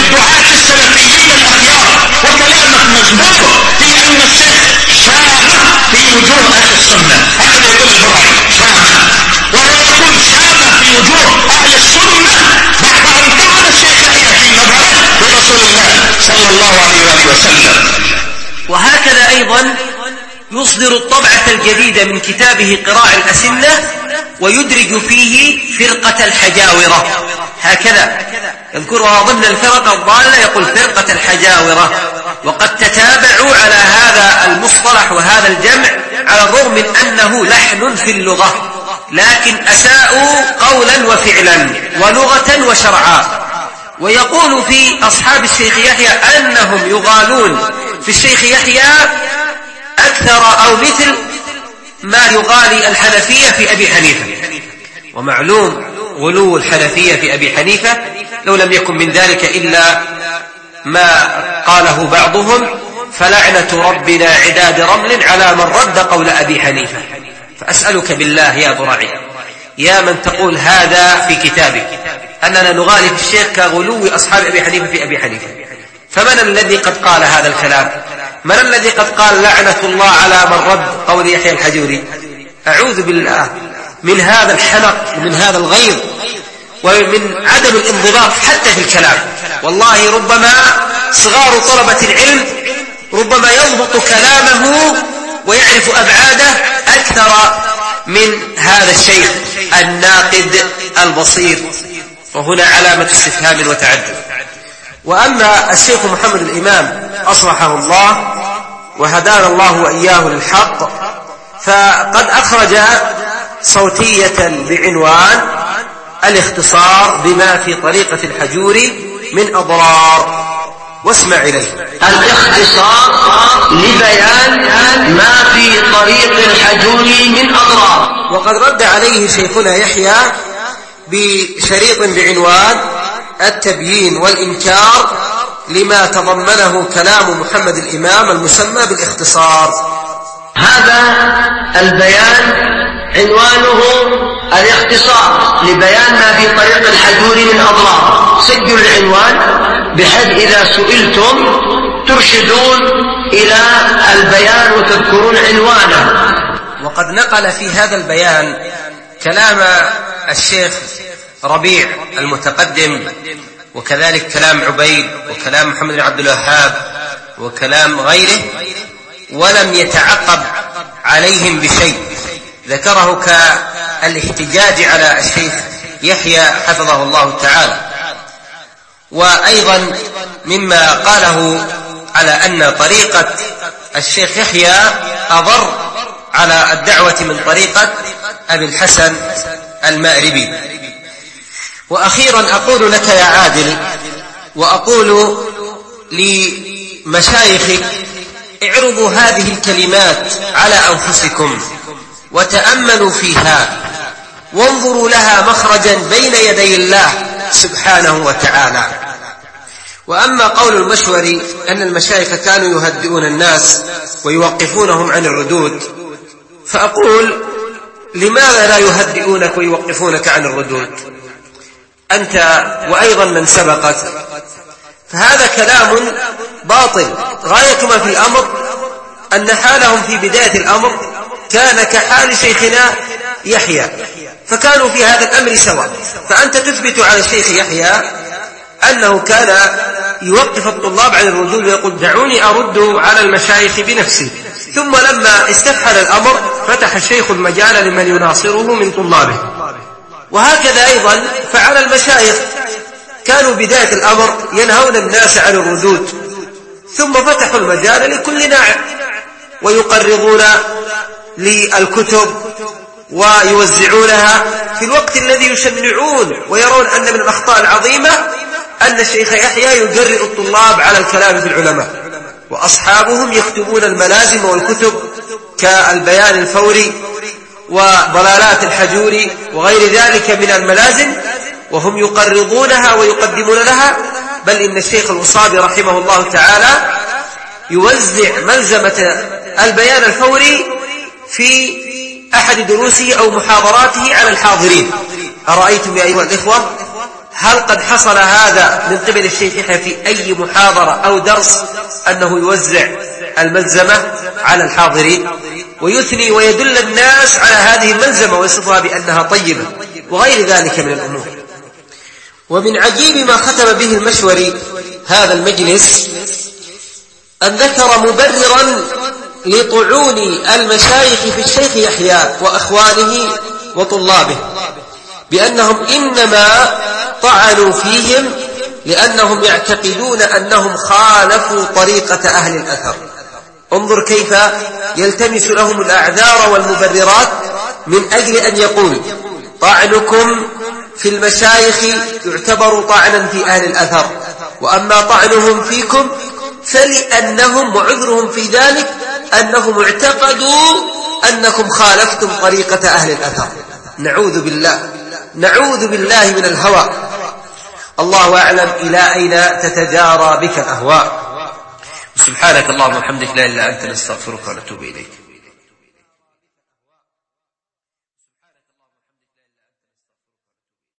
الدعاة السلفيين الأخيار، وكلامك مزبوط في أن الشيخ شامة في وجوه أهل السنة، هكذا يقول البرعي شامة، وهو يقول شامة في وجوه أهل السنة بعد أن طعن الشيخ يحيى في مذهبه برسول الله صلى الله عليه وآله وسلم. وهكذا أيضا يصدر الطبعة الجديدة من كتابه قراع الأسنة ويدرج فيه فرقة الحجاورة، هكذا يذكرها ضمن الفرق الضالة، يقول فرقة الحجاورة. وقد تتابعوا على هذا المصطلح وهذا الجمع على الرغم من أنه لحن في اللغة، لكن أساءوا قولا وفعلا ولغة وشرعا. ويقول في أصحاب الشيخ يحيى أنهم يغالون في الشيخ يحيى أكثر أو مثل ما يغالي الحنفية في أبي حنيفة. ومعلوم غلو الحنفية في أبي حنيفة لو لم يكن من ذلك إلا ما قاله بعضهم: فلعنة ربنا عداد رمل على من رد قول أبي حنيفة. فأسألك بالله يا برعي، يا من تقول هذا في كتابك أننا نغالي في الشيخ كغلو أصحاب أبي حنيفة في أبي حنيفة، فمن الذي قد قال هذا الكلام؟ من الذي قد قال لعنة الله على من رد قول يحيى الحجوري؟ أعوذ بالله من هذا الحنق ومن هذا الغيظ ومن عدم الانضباط حتى في الكلام. والله ربما صغار طلبة العلم ربما يضبط كلامه ويعرف أبعاده أكثر من هذا الشيخ الناقد البصير، وهنا علامة استفهام وتعجب. وأما الشيخ محمد الإمام أصلحه الله وهدانا الله وإياه للحق، فقد أخرج صوتية بعنوان الاختصار بما في طريقة الحجوري من أضرار، واسمع إليه. الاختصار لبيان ما في طريق الحجوري من أضرار. وقد رد عليه شيخنا يحيى بشريط بعنوان التبيين والإنكار لما تضمنه كلام محمد الإمام المسمى بالاختصار. هذا البيان عنوانه الاختصار لبيان ما في طريق الحجوري من أضرار. سجلوا العنوان بحيث إذا سئلتم ترشدون إلى البيان وتذكرون عنوانه. وقد نقل في هذا البيان كلام الشيخ ربيع المتقدم، وكذلك كلام عبيد، وكلام محمد بن عبد الوهاب، وكلام غيره، ولم يتعقب عليهم بشيء، ذكره كالاحتجاج على الشيخ يحيى حفظه الله تعالى. وأيضا مما قاله على أن طريقة الشيخ يحيى أضر على الدعوة من طريقة أبي الحسن المأربي. وأخيرا أقول لك يا عادل، وأقول لمشايخك: اعرضوا هذه الكلمات على أنفسكم وتأملوا فيها وانظروا لها مخرجا بين يدي الله سبحانه وتعالى. وأما قول المشوري أن المشايخ كانوا يهدئون الناس ويوقفونهم عن الردود، فأقول: لماذا لا يهدئونك ويوقفونك عن الردود أنت وأيضا من سبقك؟ فهذا كلام باطل. غاية ما في الأمر أن حالهم في بداية الأمر كان كحال شيخنا يحيى، فكانوا في هذا الأمر سواء. فأنت تثبت على الشيخ يحيى أنه كان يوقف الطلاب عن الردود ويقول: دعوني أرد على المشايخ بنفسي. ثم لما استفحل الأمر فتح الشيخ المجال لمن يناصره من طلابه. وهكذا أيضا فعل المشايخ، كانوا بداية الأمر ينهون الناس عن الردود، ثم فتحوا المجال لكل ناعم ويقرضون للكتب ويوزعونها في الوقت الذي يشنعون ويرون أن من الأخطاء العظيمة أن الشيخ يحيى يجرئ الطلاب على الكلام في العلماء، وأصحابهم يكتبون الملازم والكتب كالبيان الفوري وضلالات الحجوري وغير ذلك من الملازم، وهم يقرضونها ويقدمون لها. بل إن الشيخ الوصابي رحمه الله تعالى يوزع ملزمة البيان الفوري في أحد دروسه أو محاضراته على الحاضرين. أرأيتم يا أيها الإخوة هل قد حصل هذا من قبل الشيخ يحيى في أي محاضرة أو درس أنه يوزع الملزمة على الحاضرين ويثني ويدل الناس على هذه الملزمة ويصفها بأنها طيبة وغير ذلك من الأمور؟ ومن عجيب ما ختم به المشوري هذا المجلس أن ذكر مبررا لطعون المشايخ في الشيخ يحيى وأخوانه وطلابه بأنهم إنما طعنوا فيهم لأنهم يعتقدون أنهم خالفوا طريقة أهل الأثر. انظر كيف يلتمس لهم الأعذار والمبررات من أجل أن يقول طعنكم في المشايخ يعتبر طعنا في أهل الأثر، وأما طعنهم فيكم فلأنهم وعذرهم في ذلك أنهم اعتقدوا أنكم خالفتم طريقة أهل الأثر. نعوذ بالله نعوذ بالله من الهوى. الله أعلم إلى أين تتجارى بك الأهواء. سبحانك اللهم وبحمدك لا إله إلا أنت نستغفرك ونتوب إليك.